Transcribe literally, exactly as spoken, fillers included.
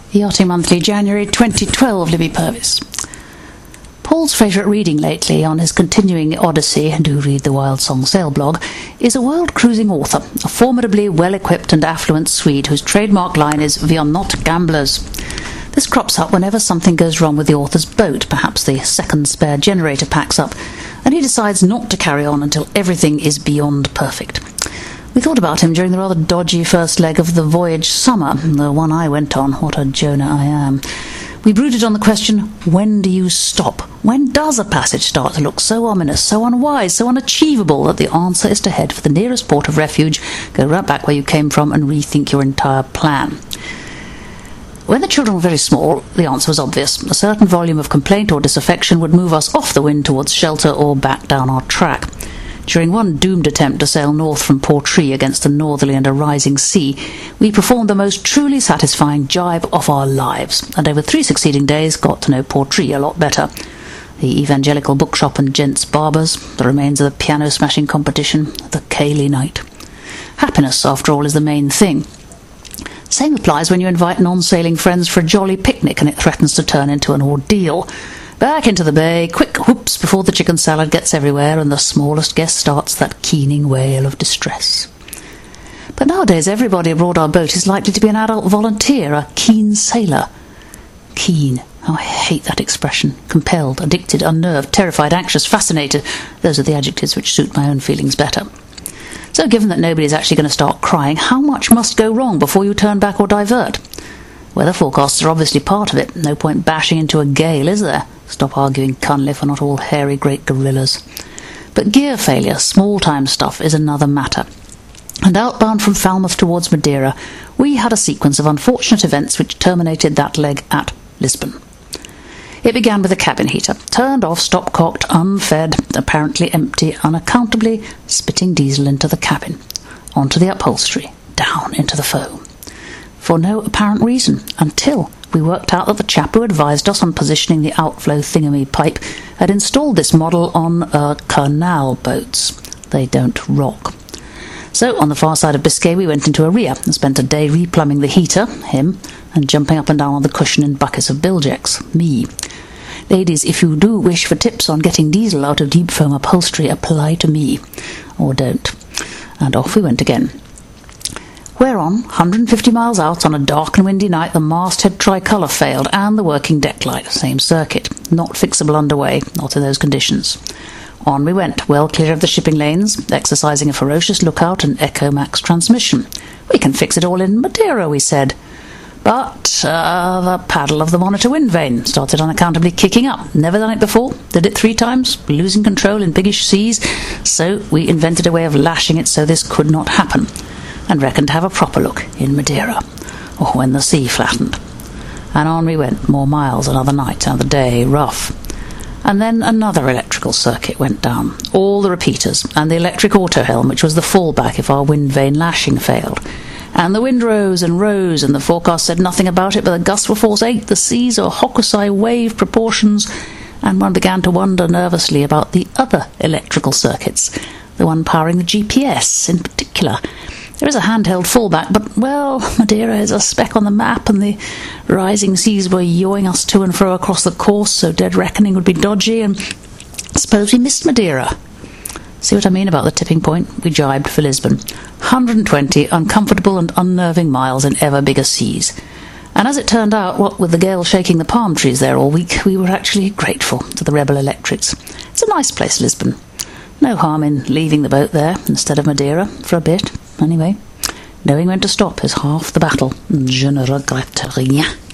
Yachting Monthly, January twenty twelve, Libby Purvis. Paul's favourite reading lately on his continuing odyssey, do read the Wild Song Sail blog, is a world-cruising author, a formidably well-equipped and affluent Swede whose trademark line is "We are not gamblers." This crops up whenever something goes wrong with the author's boat, perhaps the second spare generator packs up, and he decides not to carry on until everything is beyond perfect. We thought about him during the rather dodgy first leg of the voyage summer, the one I went on. What a Jonah I am. We brooded on the question, when do you stop? When does a passage start to look so ominous, so unwise, so unachievable that the answer is to head for the nearest port of refuge, go right back where you came from and rethink your entire plan? When the children were very small, the answer was obvious. A certain volume of complaint or disaffection would move us off the wind towards shelter or back down our track. During one doomed attempt to sail north from Portree against a northerly and a rising sea, we performed the most truly satisfying jibe of our lives, and over three succeeding days got to know Portree a lot better. The evangelical bookshop and gents' barbers, the remains of the piano-smashing competition, the Cayley night. Happiness, after all, is the main thing. Same applies when you invite non-sailing friends for a jolly picnic and it threatens to turn into an ordeal. Back into the bay, quick whoops before the chicken salad gets everywhere and the smallest guest starts that keening wail of distress. But nowadays everybody aboard our boat is likely to be an adult volunteer, a keen sailor. Keen. Oh, I hate that expression. Compelled, addicted, unnerved, terrified, anxious, fascinated. Those are the adjectives which suit my own feelings better. So given that nobody is actually going to start crying, how much must go wrong before you turn back or divert? Weather forecasts are obviously part of it. No point bashing into a gale, is there? Stop arguing, Cunliffe, are not all hairy great gorillas. But gear failure, small-time stuff, is another matter. And outbound from Falmouth towards Madeira, we had a sequence of unfortunate events which terminated that leg at Lisbon. It began with the cabin heater, turned off, stop-cocked, unfed, apparently empty, unaccountably spitting diesel into the cabin, onto the upholstery, down into the foam. For no apparent reason, until we worked out that the chap who advised us on positioning the outflow thingamy pipe had installed this model on uh, canal boats. They don't rock. So, on the far side of Biscay, we went into a rear and spent a day replumbing the heater, him, and jumping up and down on the cushion in buckets of biljacks, me. Ladies, if you do wish for tips on getting diesel out of deep foam upholstery, apply to me. Or don't. And off we went again. Whereon, one hundred fifty miles out on a dark and windy night, the masthead tricolour failed, and the working deck light, same circuit. Not fixable underway, not in those conditions. On we went, well clear of the shipping lanes, exercising a ferocious lookout and Echo Max transmission. We can fix it all in Madeira, we said. But uh, the paddle of the monitor wind vane started unaccountably kicking up. Never done it before, did it three times, losing control in biggish seas, so we invented a way of lashing it so this could not happen, and reckoned to have a proper look in Madeira, or when the sea flattened. And on we went, more miles, another night, another day, rough. And then another electrical circuit went down, all the repeaters, and the electric auto-helm, which was the fallback if our wind vane lashing failed. And the wind rose and rose, and the forecast said nothing about it, but the gusts were force eight, the seas are Hokusai wave proportions, and one began to wonder nervously about the other electrical circuits, the one powering the G P S in particular. There is a handheld fallback, but, well, Madeira is a speck on the map, and the rising seas were yawing us to and fro across the course, so dead reckoning would be dodgy, and suppose we missed Madeira. See what I mean about the tipping point? We jibed for Lisbon. one hundred twenty uncomfortable and unnerving miles in ever bigger seas. And as it turned out, what with the gale shaking the palm trees there all week, we were actually grateful to the rebel electrics. It's a nice place, Lisbon. No harm in leaving the boat there instead of Madeira, for a bit. Anyway, knowing when to stop is half the battle. Je ne regrette rien.